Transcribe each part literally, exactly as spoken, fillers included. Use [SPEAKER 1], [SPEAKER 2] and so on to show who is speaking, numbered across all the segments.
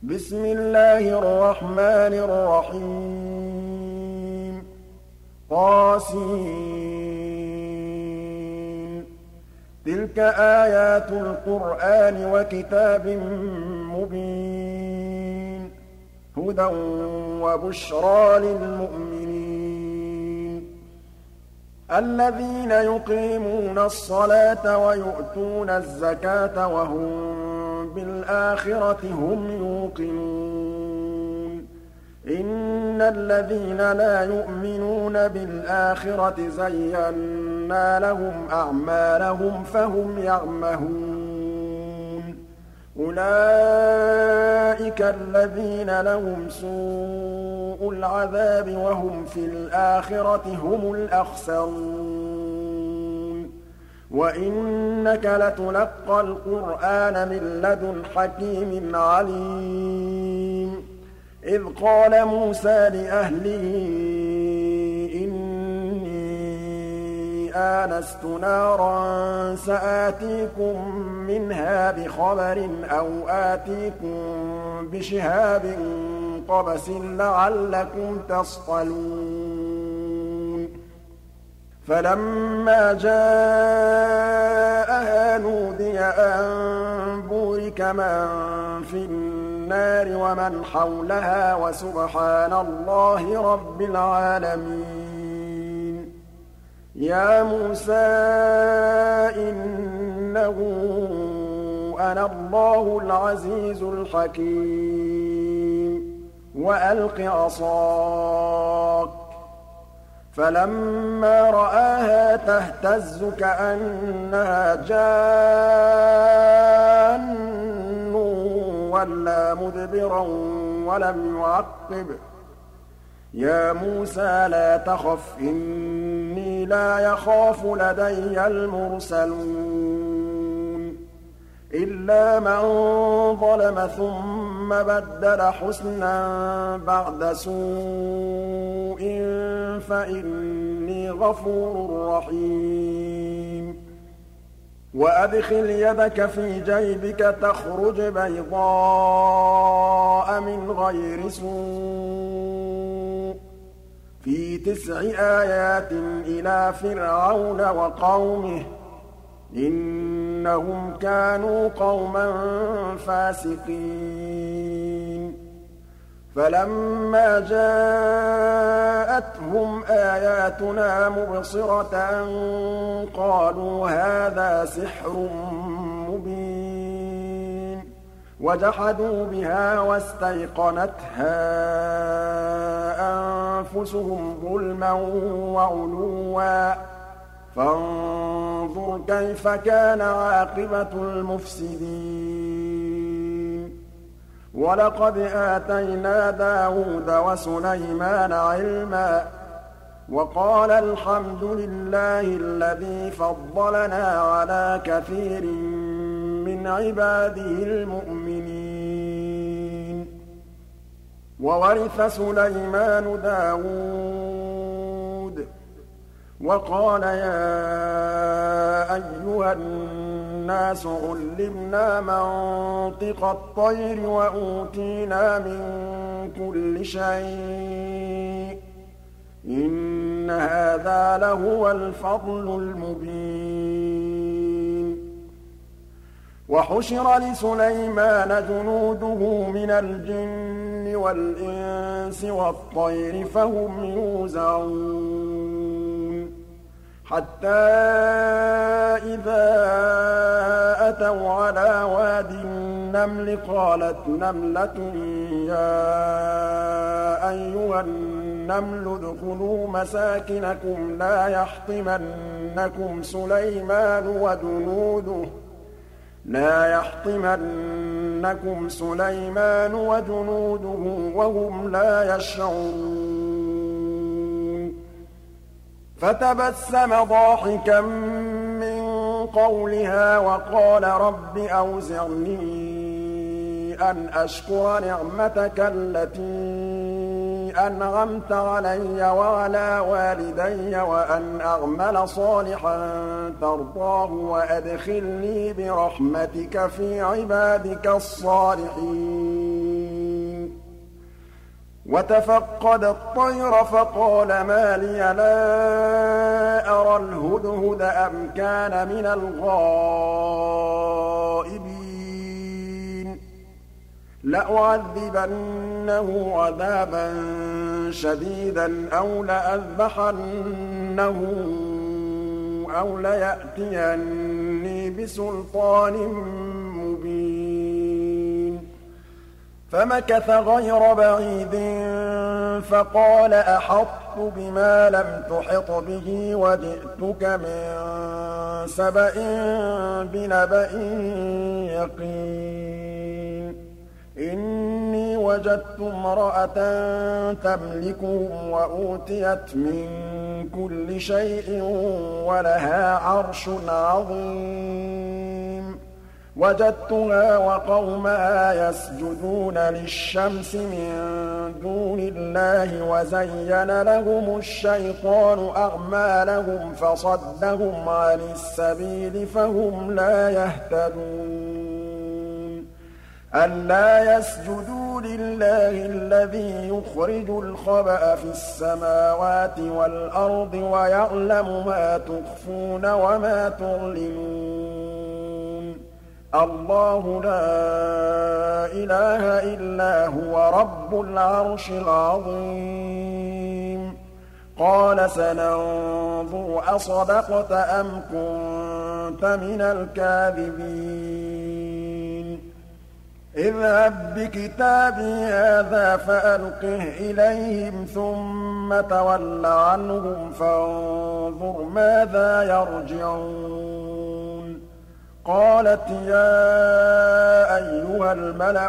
[SPEAKER 1] بسم الله الرحمن الرحيم طاسين تلك آيات القرآن وكتاب مبين هدى وبشرى للمؤمنين الذين يقيمون الصلاة ويؤتون الزكاة وهم بالآخرة هم يوقنون إن الذين لا يؤمنون بالآخرة زينا لهم أعمالهم فهم يعمهون أولئك الذين لهم سوء العذاب وهم في الآخرة هم الأخسرون وإنك لتلقى القرآن من لدن حكيم عليم إذ قال موسى لأهله إني آنست نارا سآتيكم منها بخبر أو آتيكم بشهاب قبس لعلكم تصطلون فلما جاءها نودي أن بورك من في النار ومن حولها وسبحان الله رب العالمين يا موسى إنه أنا الله العزيز الحكيم وألق عصاك فلما رآها تهتز كأنها جان ولا مدبرا ولم يعقب يا موسى لا تخف إني لا يخاف لدي المرسلون إلا من ظلم ثم بدل حسنا بعد سوء فإني غفور رحيم وأدخل يدك في جيبك تخرج بيضاء من غير سوء في تسع آيات إلى فرعون وقومه إنهم كانوا قوما فاسقين فلما جاءتهم آياتنا مبصرة قالوا هذا سحر مبين وجحدوا بها واستيقنتها أنفسهم ظلما وعلوا فانظر كيف كان عاقبة المفسدين ولقد آتينا داود وسليمان علما وقال الحمد لله الذي فضلنا على كثير من عباده المؤمنين وورث سليمان داود وقال يا أيها الناس علمنا منطق الطير وأوتينا من كل شيء إن هذا لهو الفضل المبين وحشر لسليمان جنوده من الجن والإنس والطير فهم يوزعون حتى إذا أتوا على واد النمل قالت نملة يا أيها النمل ادخلوا مساكنكم لا يحطمنكم سليمان وجنوده لا يحطمنكم سليمان وجنوده وهم لا يشعرون فتبسم ضاحكا من قولها وقال رب أوزعني أن أشكر نعمتك التي أنعمت علي وعلى والدي وأن أعمل صالحا ترضاه وأدخلني برحمتك في عبادك الصالحين وتفقد الطير فقال ما لي لا أرى الهدهد أم كان من الغائبين لأعذبنه عذابا شديدا أو لأذبحنه أو ليأتيني بسلطان مبين فمكث غير بعيد فقال أحطت بما لم تحط به وجئتك من سبأ بنبأ يقين إني وجدت امرأة تملكهم وأوتيت من كل شيء ولها عرش عظيم وجدتها وقومها يسجدون للشمس من دون الله وزين لهم الشيطان أعمالهم فصدهم عن السبيل فهم لا يهتدون ألا يسجدوا لله الذي يخرج الخبأ في السماوات والأرض ويعلم ما تخفون وما تعلنون الله لا إله إلا هو رب العرش العظيم قال سننظر أصدقت أم كنت من الكاذبين اذهب بكتابي هذا فألقه إليهم ثم تول عنهم فانظر ماذا يرجعون قالت يا أيها الملأ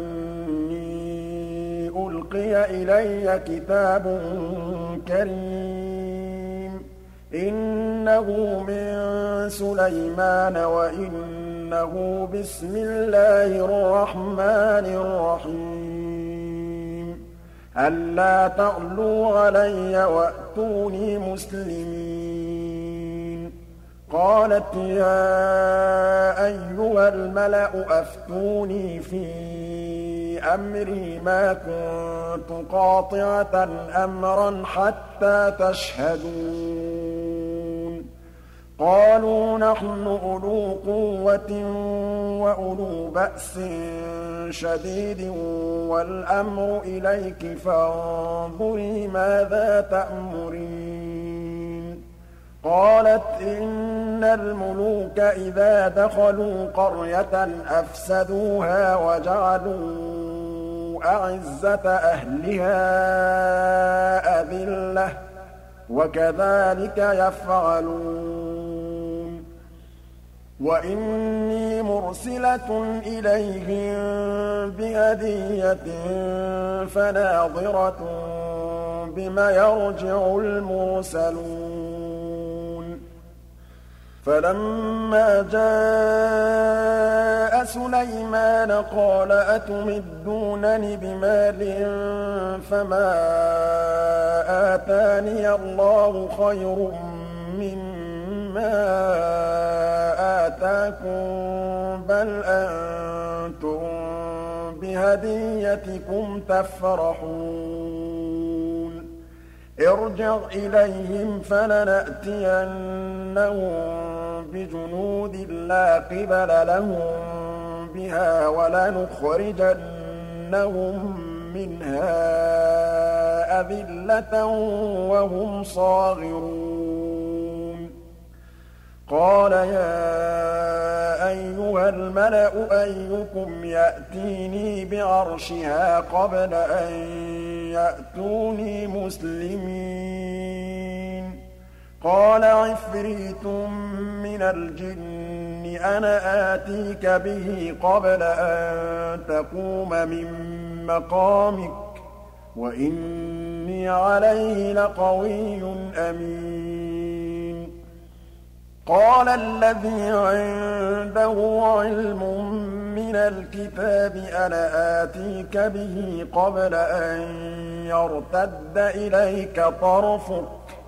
[SPEAKER 1] إني ألقي إلي كتاب كريم إنه من سليمان وإنه بسم الله الرحمن الرحيم ألا تعلوا علي وأتوني مسلمين قالت يا أيها الملأ أفتوني في أمري ما كنت قاطعة أمرا حتى تشهدون قالوا نحن أولو قوة وأولو بأس شديد والأمر إليك فانظري ماذا تأمرين قالت إن الملوك إذا دخلوا قرية أفسدوها وجعلوا أعزة أهلها أذلة وكذلك يفعلون وإني مرسلة إليهم بهدية فناظرة بما يرجع المرسلون فلما جاء سليمان قال أتمدونني بمال فما آتاني الله خير مما آتاكم بل أنتم بهديتكم تفرحون ارجع إليهم فلنأتينهم بجنود لا قبل لهم بها ولنخرجنهم منها أذلة وهم صاغرون قال يا أيها الملأ أيكم يأتيني بعرشها قبل أن يأتوني مسلمين قال عفريت من الجن أنا آتيك به قبل أن تقوم من مقامك وإني عليه لقوي أمين قال الذي عنده علم من الكتاب أنا آتيك به قبل أن يرتد إليك طرفك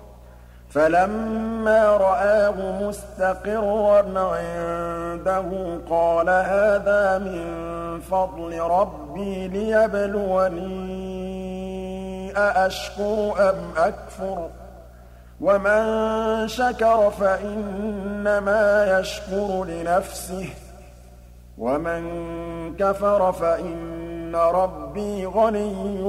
[SPEAKER 1] فلما رآه مستقرا عنده قال هذا من فضل ربي ليبلوني أأشكر أم أكفر ومن شكر فإنما يشكر لنفسه ومن كفر فإن ربي غني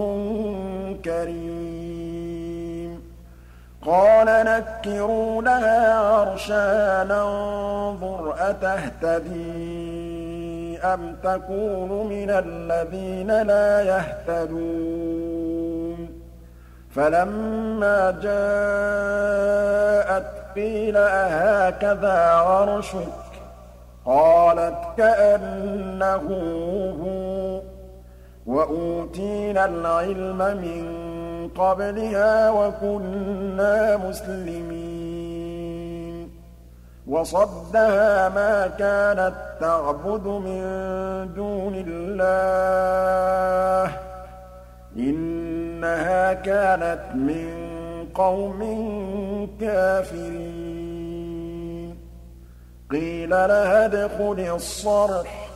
[SPEAKER 1] كريم قال نكروا لها عرشها ننظر أتهتدي أم تكون من الذين لا يهتدون فلما جاءت قيل أهكذا عرشك قالت كأنه هو وأوتينا العلم من قبلها وكنا مسلمين وصدها ما كانت تعبد من دون الله إنها كانت من قوم كافرين قيل لها ادخلي الصرح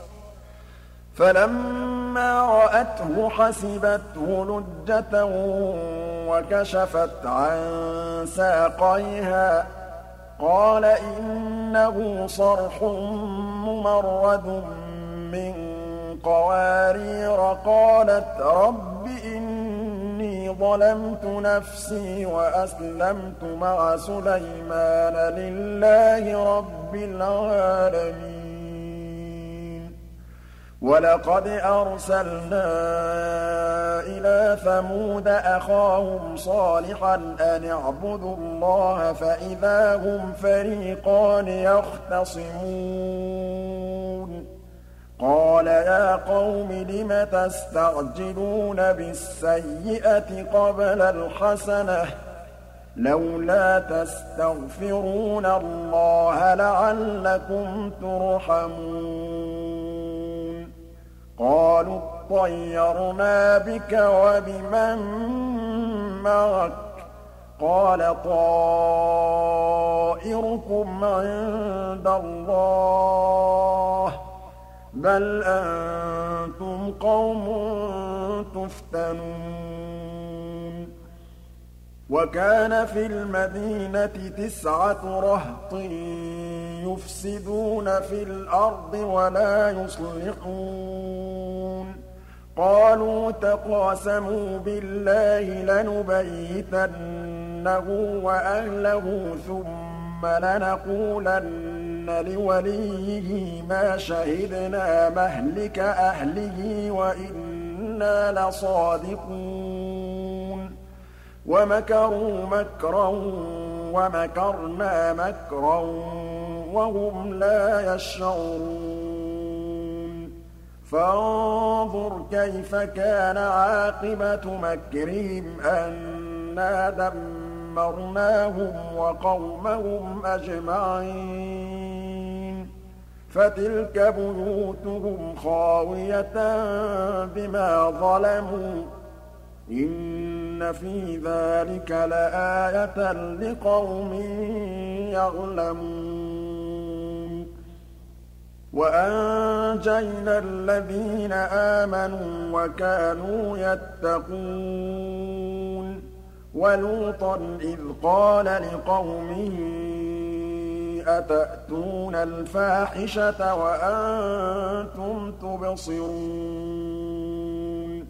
[SPEAKER 1] فلما رأته حسبته لجة وكشفت عن ساقيها قال إنه صرح ممرد من قوارير قالت رب إني ظلمت نفسي وأسلمت مع سليمان لله رب العالمين ولقد أرسلنا إلى ثمود أخاهم صالحا أن اعبدوا الله فإذا هم فريقان يختصمون قال يا قوم لم تستعجلون بالسيئة قبل الحسنة لولا تستغفرون الله لعلكم ترحمون قالوا اطيرنا بك وبمن معك قال طائركم عند الله بل أنتم قوم تفتنون وكان في المدينة تسعة رهط يفسدون في الأرض ولا يصلحون قالوا تقاسموا بالله لنبيتنه وأهله ثم لنقولن لوليه ما شهدنا مهلك أهله وإنا لصادقون ومكروا مكرا ومكرنا مكرا وهم لا يشعرون فانظر كيف كان عاقبة مكرهم أنا دمرناهم وقومهم أجمعين فتلك بيوتهم خاوية بما ظلموا إن في ذلك لآية لقوم يعلمون وأنجينا الذين آمنوا وكانوا يتقون ولوطا إذ قال لقومه أتأتون الفاحشة وأنتم تبصرون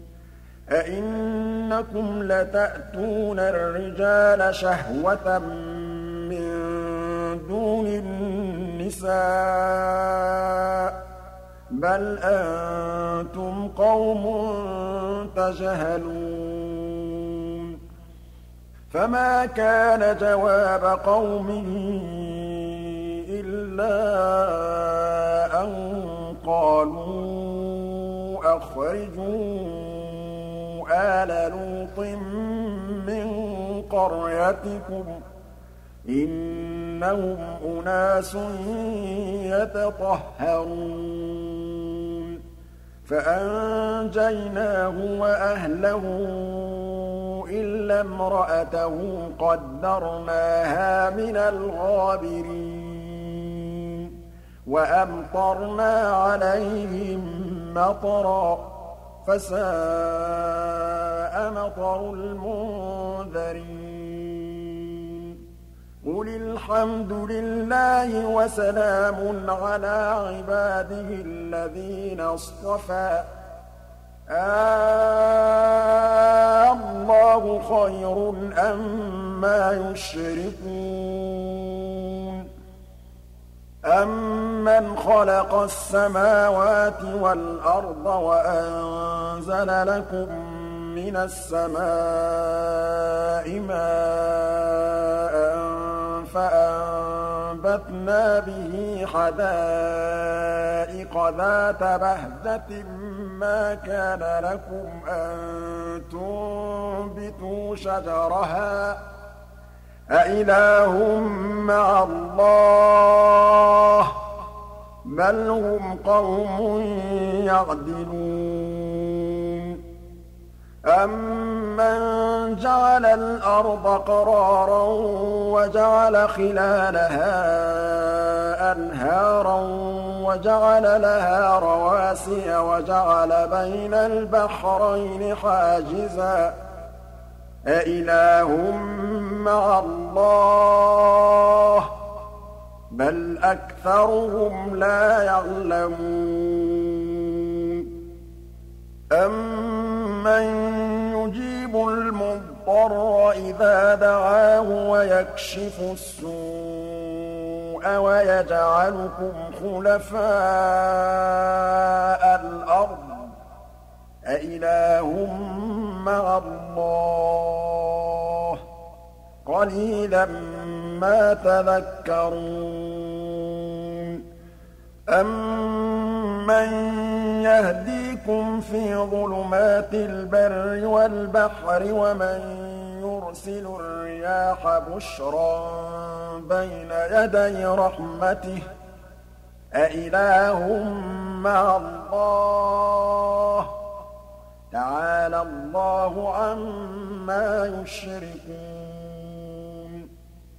[SPEAKER 1] أئنكم لتأتون الرجال شهوة من دون النساء بل أنتم قوم تجهلون فما كان جواب قومه إلا أن قالوا أخرجوا آل لوط من قريتكم إنهم أناس يتطهرون فأنجيناه وأهله إلا امرأته قدرناها من الغابرين وأمطرنا عليهم مطرا فساء السَّاءَ مَطَرُ الْمُنذَرِينَ قُلِ الْحَمْدُ لِلَّهِ وَسَلَامٌ عَلَىٰ عِبَادِهِ الَّذِينَ اصْطَفَىٰ آللَّهُ خَيْرٌ أَمَّا يُشْرِكُونَ أَمَّنْ خَلَقَ السَّمَاوَاتِ وَالْأَرْضَ وَأَنزَلَ لَكُم مِّنَ السَّمَاءِ مَاءً فَأَنبَتْنَا بِهِ حَدَائِقَ ذَاتَ بَهْجَةٍ مَّا كَانَ لَكُمْ أَن تُنبِتُوا شَجَرَهَا أَإِلَٰهٌ مَّعَ اللَّهِ ۚ بَلْ هُمْ قَوْمٌ يَعْدِلُونَ أَمَّن جَعَلَ الْأَرْضَ قَرَارًا وَجَعَلَ خِلَالَهَا أَنْهَارًا وَجَعَلَ لَهَا رَوَاسِيَ وَجَعَلَ بَيْنَ الْبَحْرَيْنِ حَاجِزًا أَإِلَٰهٌ مَّعَ اللَّهِ ۚ بَلْ أَكْثَرُهُمْ لَا يَعْلَمُونَ أَمَّن يُجِيبُ الْمُضْطَرَّ إِذَا دَعَاهُ وَيَكْشِفُ السُّوءَ وَيَجْعَلُكُمْ خُلَفَاءَ الْأَرْضِ أَإِلَٰهٌ مَّعَ اللَّهِ ۚ قَلِيلًا مَّا تَذَكَّرُونَ أَمَّن يَهْدِيكُمْ فِي ظُلُمَاتِ الْبَرِّ وَالْبَحْرِ وَمَن يُرْسِلُ الرِّيَاحَ بُشْرًا بَيْنَ يَدَيْ رَحْمَتِهِ أَإِلَٰهٌ مَّعَ اللَّهِ ۚ تَعَالَى اللَّهُ عَمَّا يُشْرِكُونَ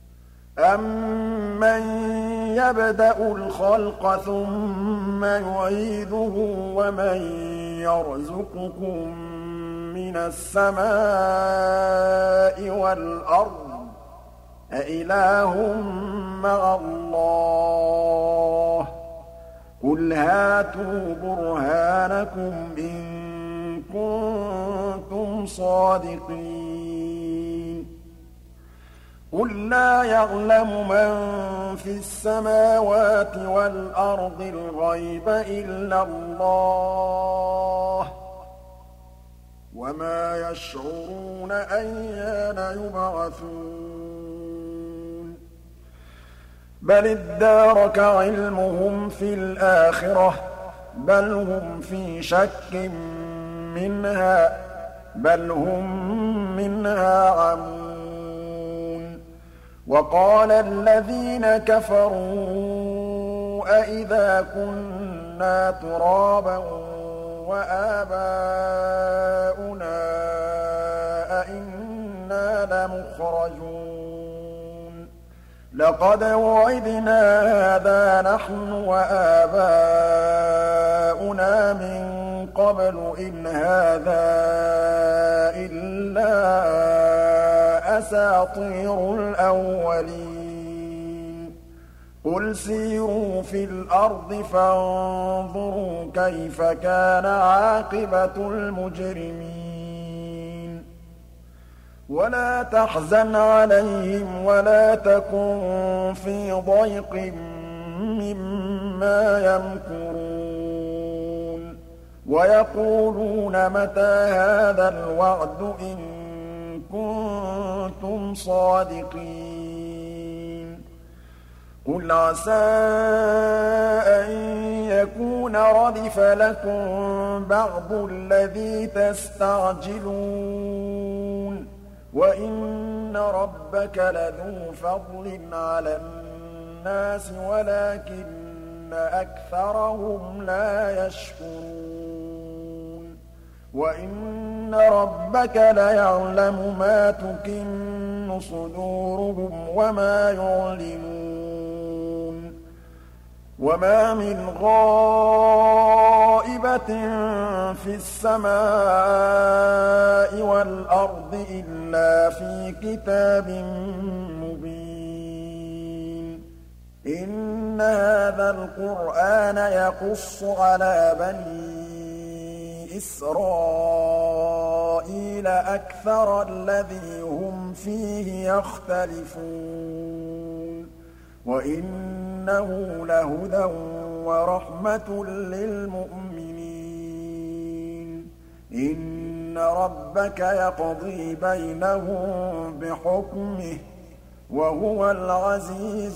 [SPEAKER 1] أَمَّن يَبْدَأُ الْخَلْقَ ثُمَّ يُعِيدُهُ وَمَن يَرْزُقُكُم مِّنَ السَّمَاءِ وَالْأَرْضِ أَإِلَٰهٌ مَّعَ اللَّهِ ۚ قُلْ هَاتُوا بُرْهَانَكُمْ إِن كُنتُمْ صَادِقِينَ قُل لَّا يَعْلَمُ مَن فِي السَّمَاوَاتِ وَالْأَرْضِ الْغَيْبَ إِلَّا اللَّهُ ۚ وَمَا يَشْعُرُونَ أَيَّانَ يُبْعَثُونَ بَلِ ادَّارَكَ عِلْمُهُمْ فِي الْآخِرَةِ ۚ بَلْ هُمْ فِي شَكٍّ مِّنْهَا ۖ بَلْ هُم مِّنْهَا عَمُونَ وَقَالَ الَّذِينَ كَفَرُوا أَإِذَا كُنَّا تُرَابًا وَآبَاؤُنَا أَإِنَّا لَمُخْرَجُونَ لَقَدْ وُعِدْنَا هَٰذَا نَحْنُ وَآبَاؤُنَا مِن قَبْلُ إِنْ هَٰذَا إِلَّا أَسَاطِيرُ الْأَوَّلِينَ قُلْ سِيرُوا فِي الْأَرْضِ فَانظُرُوا كَيْفَ كَانَ عَاقِبَةُ الْمُجْرِمِينَ وَلَا تَحْزَنْ عَلَيْهِمْ وَلَا تَكُن فِي ضَيْقٍ مِّمَّا يَمْكُرُونَ وَيَقُولُونَ مَتَىٰ هَٰذَا الْوَعْدُ إِن كُنتُمْ صَادِقِينَ قُلْ عَسَىٰ أَن يَكُونَ رَدِفَ لَكُم بَعْضُ الَّذِي تَسْتَعْجِلُونَ وَإِنَّ رَبَّكَ لَذُو فَضْلٍ عَلَى النَّاسِ وَلَٰكِنَّ أَكْثَرَهُمْ لَا يَشْكُرُونَ وَإِنَّ رَبَّكَ لَيَعْلَمُ مَا تُكِنُّ صُدُورُهُمْ وَمَا يُعْلِنُونَ وَمَا مِنْ غَائِبَةٍ فِي السَّمَاءِ وَالْأَرْضِ في كتاب مبين إن هذا القرآن يقص على بني إسرائيل أكثر الذي هم فيه يختلفون وإنه لهدى ورحمة للمؤمنين إن ربك يقضي بينهم بحكمه وهو العزيز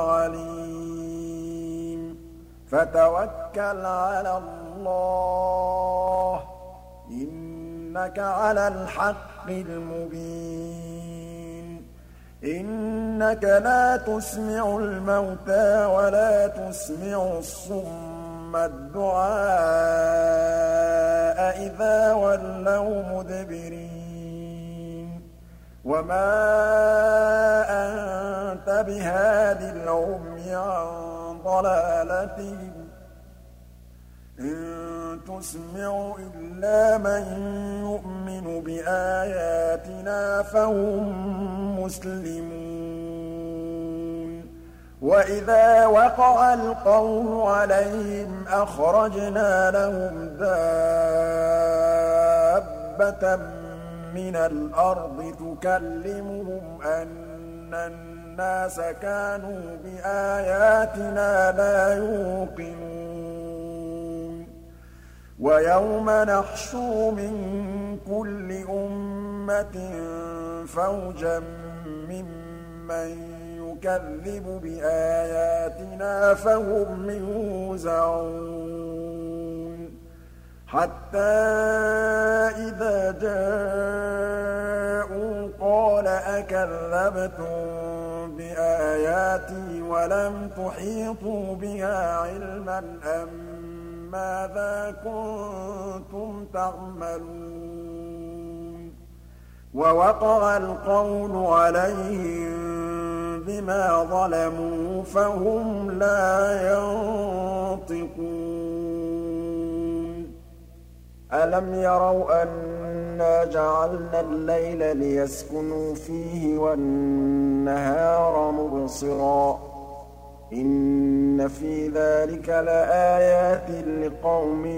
[SPEAKER 1] العليم فتوكل على الله إنك على الحق المبين إنك لا تسمع الموتى ولا تسمع الصم الدعاء إذا ولوا مدبرين وما أنت بهاد العمي عن ضلالتهم إن تسمع إلا من يؤمن بآياتنا فهم مسلمون وإذا وقع القول عليهم أخرجنا لهم دابة من الأرض تكلمهم أن الناس كانوا بآياتنا لا يوقنون ويوم نحشر من كل أمة فوجا ممن يكذب بآياتنا فهم يوزعون حتى إذا جاءوا قال أكذبتم بآياتي ولم تحيطوا بها علما أم ماذا كنتم تعملون ووقع القول عليهم بما ظلموا فهم لا ينطقون ألم يروا أنا جعلنا الليل ليسكنوا فيه والنهار مبصرا إن في ذلك لآيات لقوم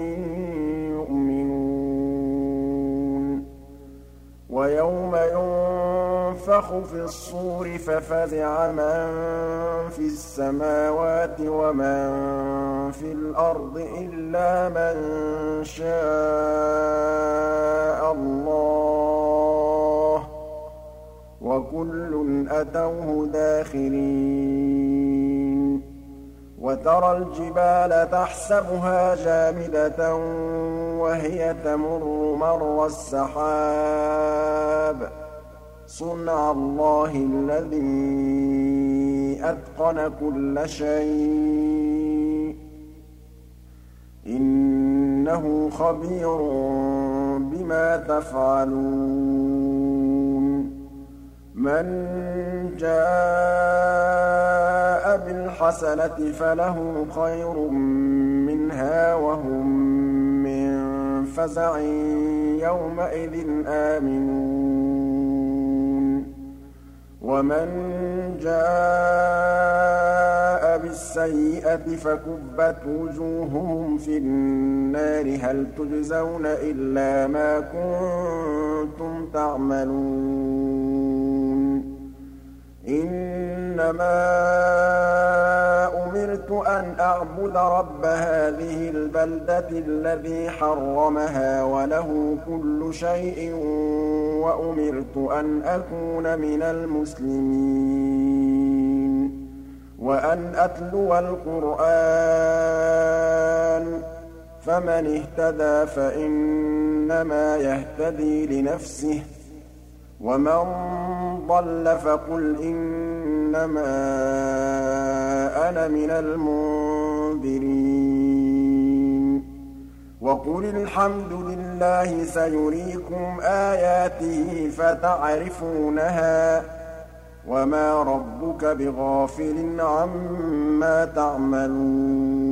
[SPEAKER 1] يؤمنون ويوم ينفخ في الصور ففزع من في السماوات ومن في الأرض إلا من شاء الله وكل أتوه داخرين وترى الجبال تحسبها جامدة وهي تمر مر السحاب صنع الله الذي أتقن كل شيء إنه خبير بما تفعلون من جاء بالحسنة فله خير منها وهم من فزع يومئذ آمنون ومن جاء بالسيئة فكبت وجوههم في النار هل تجزون إلا ما كنتم تعملون إنما أمرت أن أعبد رب هذه البلدة الذي حرمها وله كل شيء وأمرت أن أكون من المسلمين وأن أتلو القرآن فمن اهتدى فإنما يهتدي لنفسه ومن ضل فقل إنما أنا من المنذرين وقل الحمد لله سيريكم آياته فتعرفونها وما ربك بغافل عما تعملون